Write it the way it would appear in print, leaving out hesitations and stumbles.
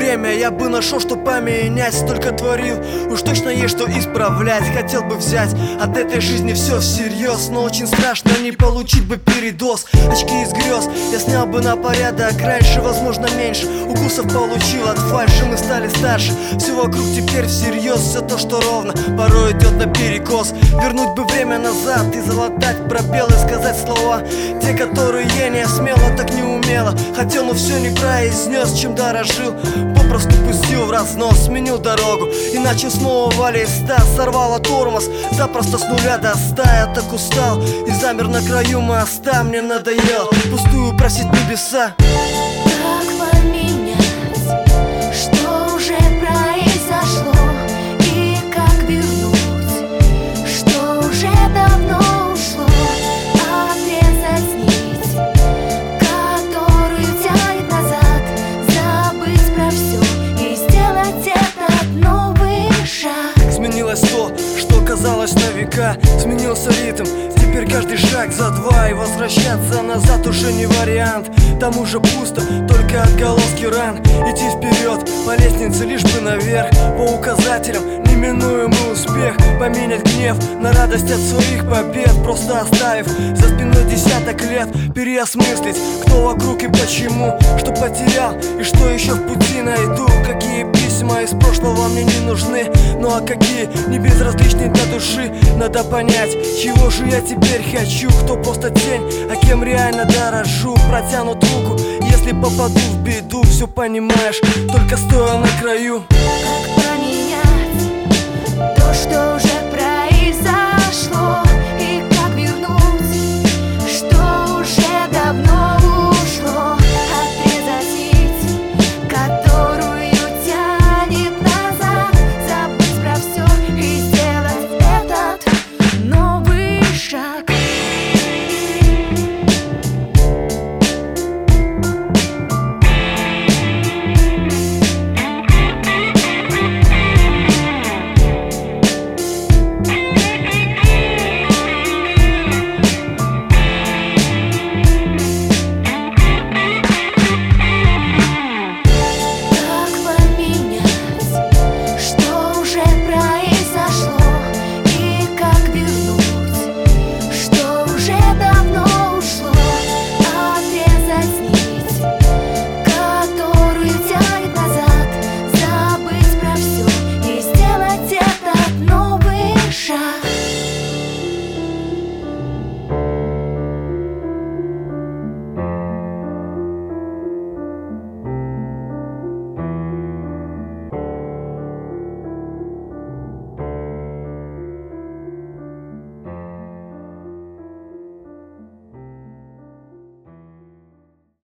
время, я бы нашел, что поменять. Столько творил, уж точно есть что исправлять. Хотел бы взять от этой жизни все всерьез, но очень страшно не получить бы передоз. Очки из грез я снял бы на порядок раньше, возможно меньше укусов получил от фальши. Мы стали старше, все вокруг теперь всерьез. Все то, что ровно, порой идет наперекос. Вернуть бы время назад и залатать пробелы, сказать слова, те, которые я не смело, так не умело хотел, но все не произнес. Чем дорожил, попросту пустил в разнос. Сменил дорогу и начал снова в листа. Сорвало тормоз, запросто с нуля до 100. Я так устал и замер на краю моста. Мне надоело пустую просить небеса. Как поменять, что уже произошло, и как вернуть, что уже давно ушло. Отрезать нить, которую тянет назад, забыть про все и сделать этот новый шаг. Сменилось то, что казалось на века. Сменился ритм, теперь каждый шаг за два. И возвращаться назад уже не вариант. Там уже пусто, только отголоски ран. Идти вперед по лестнице, лишь бы наверх. По указателям неминуемый успех. Поменять гнев на радость от своих побед, просто оставив за спиной десяток лет. Переосмыслить, кто вокруг и почему, что потерял и что еще в пути найду. Какие письма из прошлого мне не нужны, ну а какие не безразличны для души. Надо понять, чего же я теперь хочу. Кто просто тень, а кем реально дорожу. Протянут руку, если попаду в беду. Все понимаешь, только стоя на краю. Как поменять то, что уже